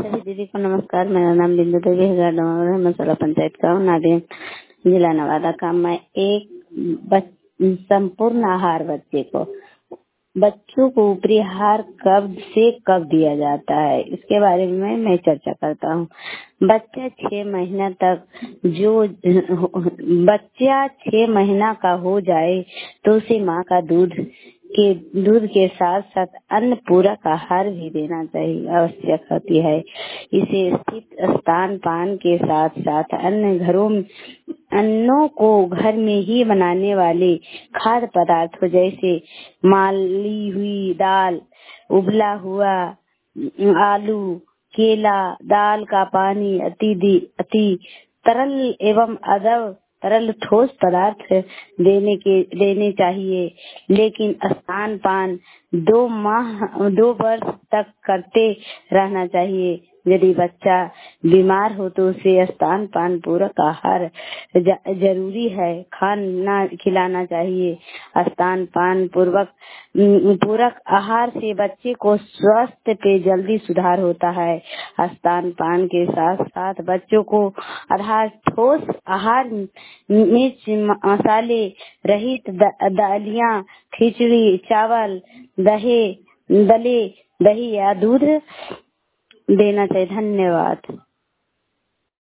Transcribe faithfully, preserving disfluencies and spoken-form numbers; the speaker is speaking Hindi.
सभी दीदी को नमस्कार। मेरा नाम बिंदु देवी है, मसाला पंचायत का नादिया जिला नवादा का। मैं एक बच, संपूर्ण आहार बच्चे को बच्चों को ऊपरी आहार कब से कब दिया जाता है, इसके बारे में मैं चर्चा करता हूँ। बच्चा छह महीना तक जो बच्चा छह महीना का हो जाए तो उसे माँ का दूध के दूध के साथ साथ अन्य पूरक आहार भी देना चाहिए आवश्यक होती है। इसे स्थित स्तन पान के साथ साथ अन्य घरों अन्नों को घर में ही बनाने वाले खाद्य पदार्थों जैसे माली हुई दाल, उबला हुआ आलू, केला, दाल का पानी, अति अति तरल एवं अदब तरल ठोस पदार्थ देने के देने चाहिए। लेकिन स्तन पान दो माह दो वर्ष तक करते रहना चाहिए। यदि बच्चा बीमार हो तो उसे स्तन पान पूरक आहार जरूरी है खाना खिलाना चाहिए। स्तन पान पूर्वक पूरक आहार से बच्चे को स्वास्थ्य पे जल्दी सुधार होता है। स्तन पान के साथ साथ बच्चों को आधार ठोस आहार मिर्च मसाले रहित दालियां, खिचड़ी, चावल, दही दले दही या दूध देना चाहिए। धन्यवाद।